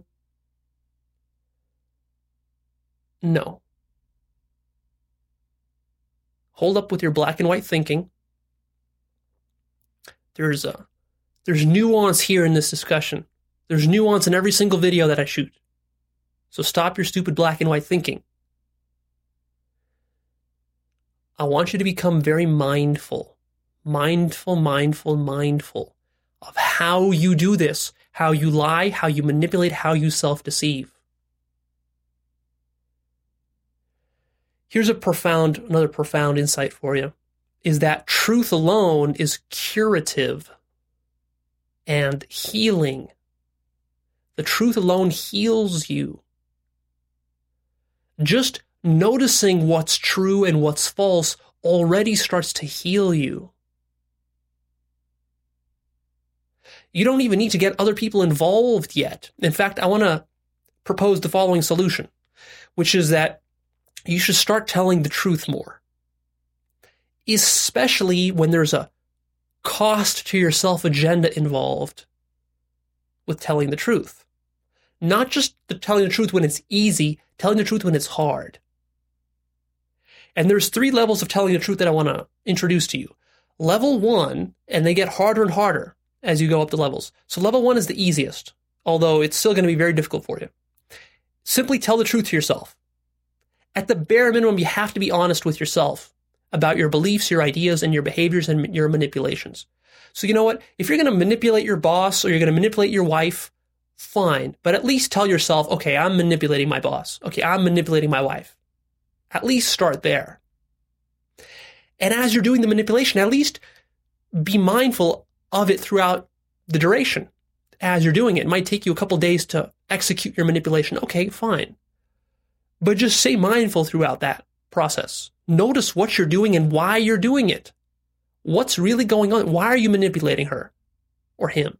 No. Hold up with your black and white thinking. There's nuance here in this discussion. There's nuance in every single video that I shoot. So stop your stupid black and white thinking. I want you to become very mindful of how you do this, how you lie, how you manipulate, how you self-deceive. Here's another profound insight for you, is that truth alone is curative and healing. The truth alone heals you. Just noticing what's true and what's false already starts to heal you. You don't even need to get other people involved yet. In fact, I want to propose the following solution, which is that you should start telling the truth more, especially when there's a cost to your self-agenda involved with telling the truth. Not just telling the truth when it's easy, telling the truth when it's hard. And there's 3 levels of telling the truth that I want to introduce to you. Level 1, and they get harder and harder as you go up the levels. So level 1 is the easiest, although it's still going to be very difficult for you. Simply tell the truth to yourself. At the bare minimum, you have to be honest with yourself about your beliefs, your ideas, and your behaviors and your manipulations. So you know what? If you're going to manipulate your boss or you're going to manipulate your wife, fine. But at least tell yourself, okay, I'm manipulating my boss. Okay, I'm manipulating my wife. At least start there. And as you're doing the manipulation, at least be mindful of it throughout the duration. As you're doing it, it might take you a couple days to execute your manipulation. Okay, fine. But just stay mindful throughout that process. Notice what you're doing and why you're doing it. What's really going on? Why are you manipulating her or him?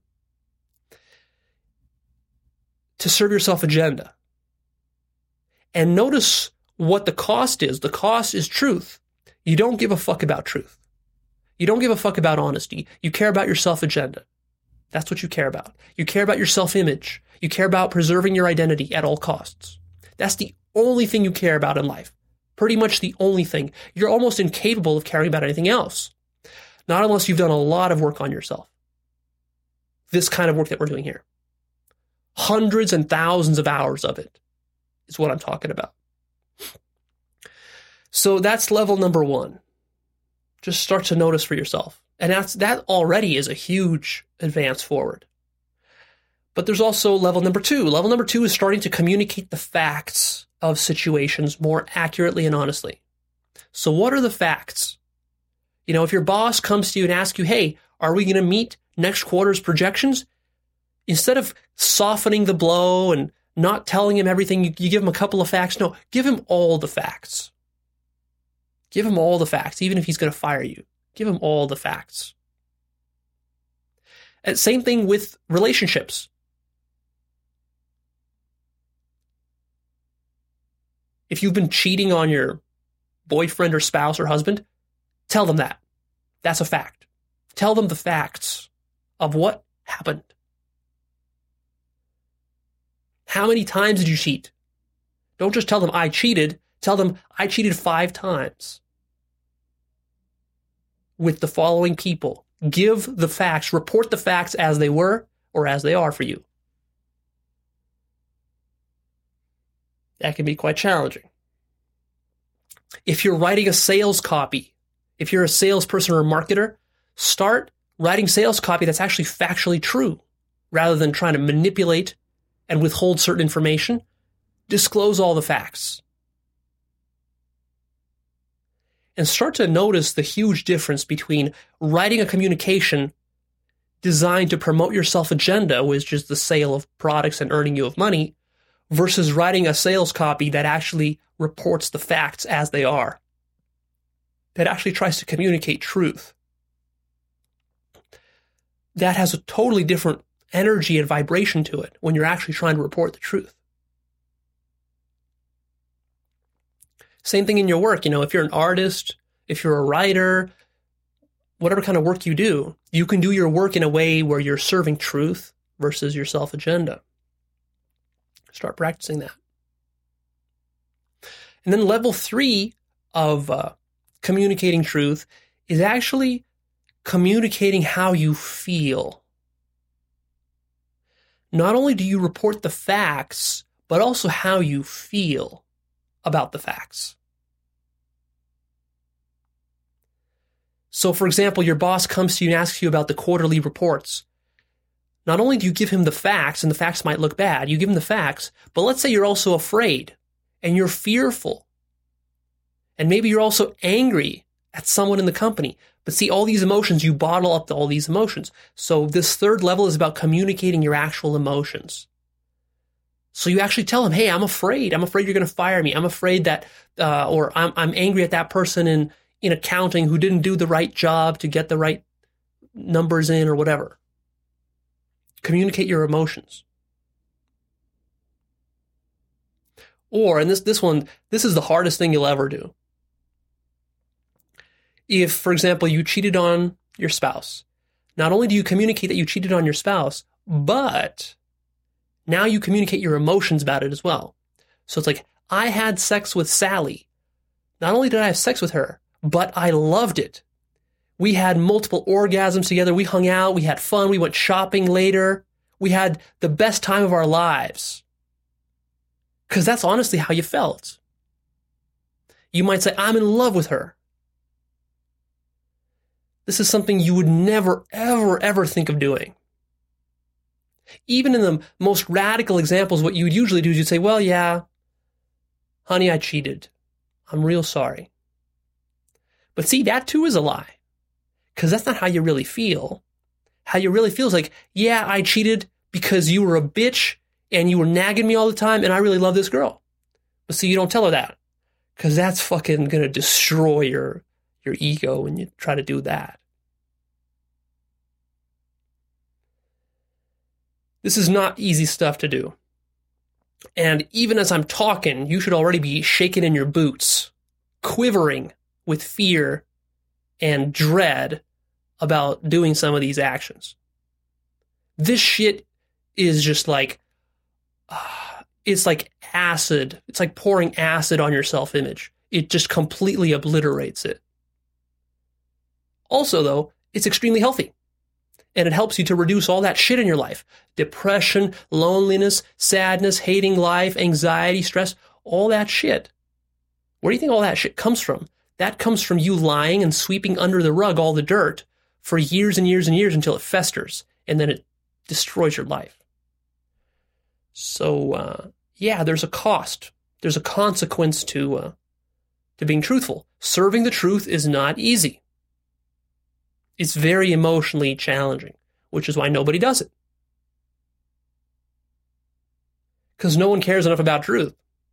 To serve your self-agenda. And notice what the cost is. The cost is truth. You don't give a fuck about truth. You don't give a fuck about honesty. You care about your self-agenda. That's what you care about. You care about your self-image. You care about preserving your identity at all costs. That's the only thing you care about in life. Pretty much the only thing. You're almost incapable of caring about anything else. Not unless you've done a lot of work on yourself. This kind of work that we're doing here. Hundreds and thousands of hours of it is what I'm talking about. So that's level number 1. Just start to notice for yourself. And that already is a huge advance forward. But there's also level number 2. Level number 2 is starting to communicate the facts of situations more accurately and honestly. So what are the facts? You know, if your boss comes to you and asks you, hey, are we going to meet next quarter's projections? Instead of softening the blow and not telling him everything, you give him a couple of facts. No, give him all the facts. Give him all the facts, even if he's going to fire you. Give him all the facts. And same thing with relationships. If you've been cheating on your boyfriend or spouse or husband, tell them that. That's a fact. Tell them the facts of what happened. How many times did you cheat? Don't just tell them I cheated. Tell them I cheated 5 times with the following people. Give the facts. Report the facts as they were or as they are for you. That can be quite challenging. If you're writing a sales copy, if you're a salesperson or a marketer, start writing sales copy that's actually factually true rather than trying to manipulate and withhold certain information. Disclose all the facts. And start to notice the huge difference between writing a communication designed to promote your self-agenda, which is the sale of products and earning you of money, versus writing a sales copy that actually reports the facts as they are, that actually tries to communicate truth. That has a totally different energy and vibration to it when you're actually trying to report the truth. Same thing in your work. If you're an artist, if you're a writer, whatever kind of work you do, you can do your work in a way where you're serving truth versus your self-agenda. Start practicing that. And then level 3 of communicating truth is actually communicating how you feel. Not only do you report the facts, but also how you feel about the facts. So, for example, your boss comes to you and asks you about the quarterly reports. Not only do you give him the facts, and the facts might look bad, you give him the facts, but let's say you're also afraid, and you're fearful, and maybe you're also angry at someone in the company. But see, all these emotions, you bottle up all these emotions. So this third level is about communicating your actual emotions. So you actually tell him, hey, I'm afraid you're going to fire me. I'm afraid that, or I'm angry at that person in accounting who didn't do the right job to get the right numbers in or whatever. Communicate your emotions. Or, and this is the hardest thing you'll ever do. If, for example, you cheated on your spouse, not only do you communicate that you cheated on your spouse, but now you communicate your emotions about it as well. So it's like, I had sex with Sally. Not only did I have sex with her, but I loved it. We had multiple orgasms together. We hung out. We had fun. We went shopping later. We had the best time of our lives. Because that's honestly how you felt. You might say, I'm in love with her. This is something you would never, ever, ever think of doing. Even in the most radical examples, what you would usually do is you'd say, well, yeah, honey, I cheated. I'm real sorry. But see, that too is a lie. Because that's not how you really feel. How you really feel is like, yeah, I cheated because you were a bitch and you were nagging me all the time and I really love this girl. But see, you don't tell her that. Because that's fucking going to destroy your ego when you try to do that. This is not easy stuff to do. And even as I'm talking, you should already be shaking in your boots, quivering with fear and dread about doing some of these actions. This shit is just like, it's like acid. It's like pouring acid on your self-image. It just completely obliterates it. Also, though, it's extremely healthy. And it helps you to reduce all that shit in your life. Depression, loneliness, sadness, hating life, anxiety, stress, all that shit. Where do you think all that shit comes from? That comes from you lying and sweeping under the rug all the dirt for years and years and years until it festers. And then it destroys your life. So, yeah, there's a cost. There's a consequence to being truthful. Serving the truth is not easy. It's very emotionally challenging, which is why nobody does it. Because no one cares enough about truth.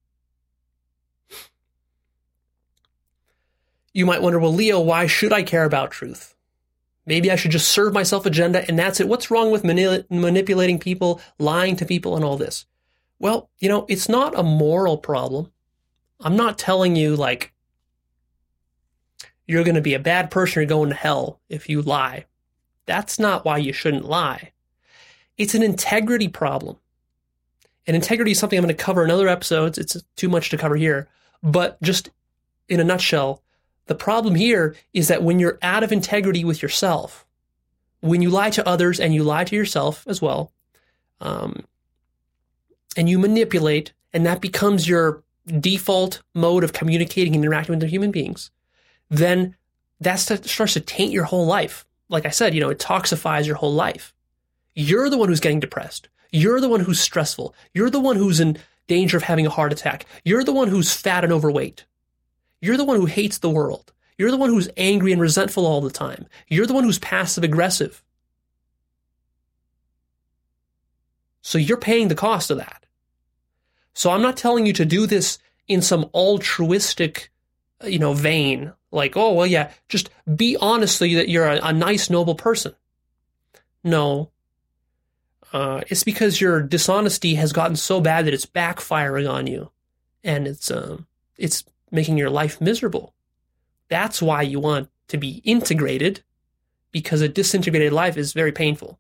You might wonder, well, Leo, why should I care about truth? Maybe I should just serve my self-agenda and that's it. What's wrong with manipulating people, lying to people, and all this? Well, it's not a moral problem. I'm not telling you, like, you're going to be a bad person, you're going to hell if you lie. That's not why you shouldn't lie. It's an integrity problem. And integrity is something I'm going to cover in other episodes. It's too much to cover here. But just in a nutshell, the problem here is that when you're out of integrity with yourself, when you lie to others and you lie to yourself as well, and you manipulate, and that becomes your default mode of communicating and interacting with other human beings, then that starts to taint your whole life. Like I said, it toxifies your whole life. You're the one who's getting depressed. You're the one who's stressful. You're the one who's in danger of having a heart attack. You're the one who's fat and overweight. You're the one who hates the world. You're the one who's angry and resentful all the time. You're the one who's passive aggressive. So you're paying the cost of that. So I'm not telling you to do this in some altruistic, vein. Like, oh, well, yeah, just be honest so that you're a nice, noble person. No. It's because your dishonesty has gotten so bad that it's backfiring on you. And it's making your life miserable. That's why you want to be integrated, because a disintegrated life is very painful.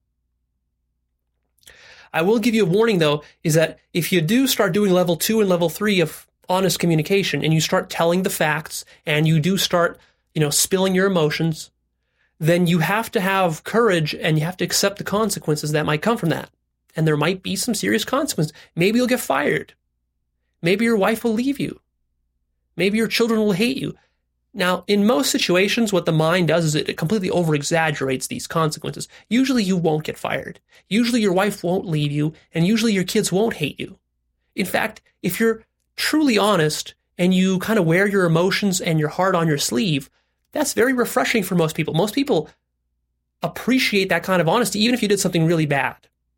I will give you a warning, though, is that if you do start doing level 2 and level 3 of honest communication, and you start telling the facts, and you do start, spilling your emotions, then you have to have courage, and you have to accept the consequences that might come from that. And there might be some serious consequences. Maybe you'll get fired. Maybe your wife will leave you. Maybe your children will hate you. Now, in most situations, what the mind does is it completely over-exaggerates these consequences. Usually you won't get fired. Usually your wife won't leave you, and usually your kids won't hate you. In fact, if you're truly honest and you kind of wear your emotions and your heart on your sleeve, that's very refreshing for most people. Most people appreciate that kind of honesty, even if you did something really bad.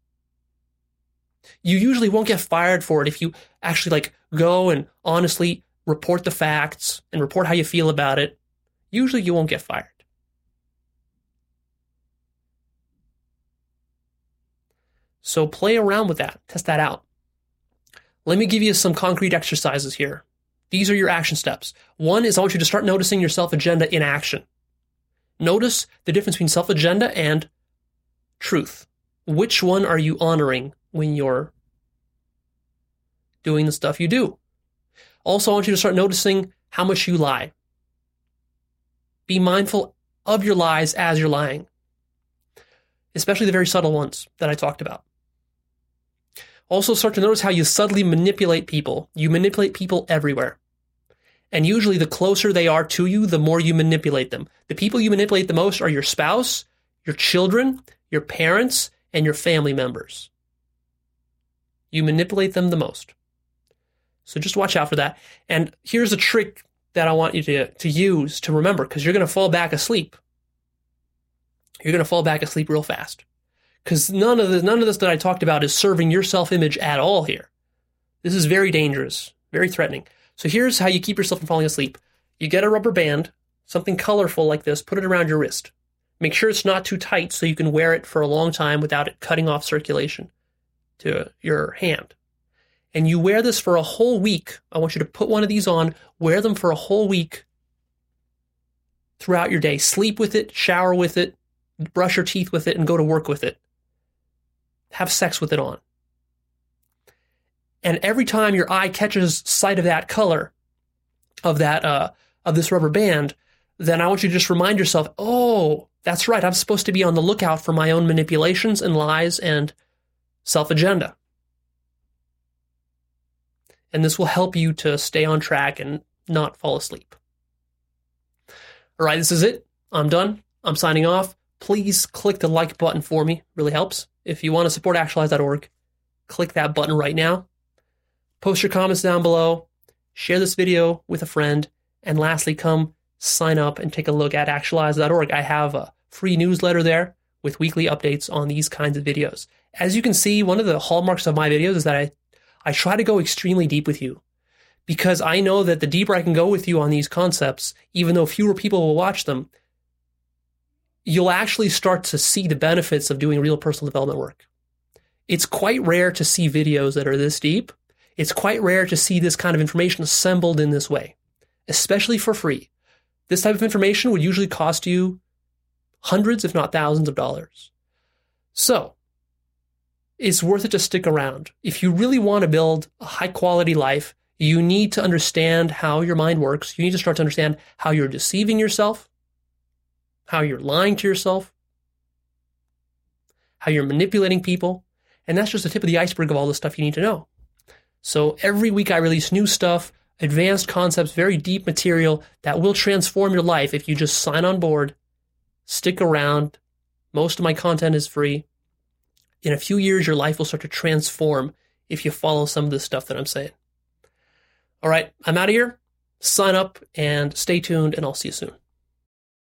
You usually won't get fired for it if you actually go and honestly report the facts and report how you feel about it. Usually you won't get fired. So play around with that. Test that out. Let me give you some concrete exercises here. These are your action steps. One is I want you to start noticing your self-agenda in action. Notice the difference between self-agenda and truth. Which one are you honoring when you're doing the stuff you do? Also, I want you to start noticing how much you lie. Be mindful of your lies as you're lying, especially the very subtle ones that I talked about. Also, start to notice how you subtly manipulate people. You manipulate people everywhere. And usually the closer they are to you, the more you manipulate them. The people you manipulate the most are your spouse, your children, your parents, and your family members. You manipulate them the most. So just watch out for that. And here's a trick that I want you to use to remember, because you're going to fall back asleep. You're going to fall back asleep real fast. Because none of this that I talked about is serving your self-image at all here. This is very dangerous, very threatening. So here's how you keep yourself from falling asleep. You get a rubber band, something colorful like this, put it around your wrist. Make sure it's not too tight so you can wear it for a long time without it cutting off circulation to your hand. And you wear this for a whole week. I want you to put one of these on, wear them for a whole week throughout your day. Sleep with it, shower with it, brush your teeth with it, and go to work with it. Have sex with it on. And every time your eye catches sight of that color, of this rubber band, then I want you to just remind yourself, oh, that's right, I'm supposed to be on the lookout for my own manipulations and lies and self-agenda. And this will help you to stay on track and not fall asleep. All right, this is it. I'm done. I'm signing off. Please click the like button for me. It really helps. If you want to support Actualize.org, click that button right now. Post your comments down below. Share this video with a friend. And lastly, come sign up and take a look at Actualize.org. I have a free newsletter there with weekly updates on these kinds of videos. As you can see, one of the hallmarks of my videos is that I try to go extremely deep with you, because I know that the deeper I can go with you on these concepts, even though fewer people will watch them, you'll actually start to see the benefits of doing real personal development work. It's quite rare to see videos that are this deep. It's quite rare to see this kind of information assembled in this way, especially for free. This type of information would usually cost you hundreds, if not thousands of dollars. So, it's worth it to stick around. If you really want to build a high-quality life, you need to understand how your mind works. You need to start to understand how you're deceiving yourself, how you're lying to yourself, how you're manipulating people, and that's just the tip of the iceberg of all the stuff you need to know. So every week I release new stuff, advanced concepts, very deep material that will transform your life if you just sign on board, stick around. Most of my content is free. In a few years, your life will start to transform if you follow some of the stuff that I'm saying. All right, I'm out of here. Sign up and stay tuned, and I'll see you soon.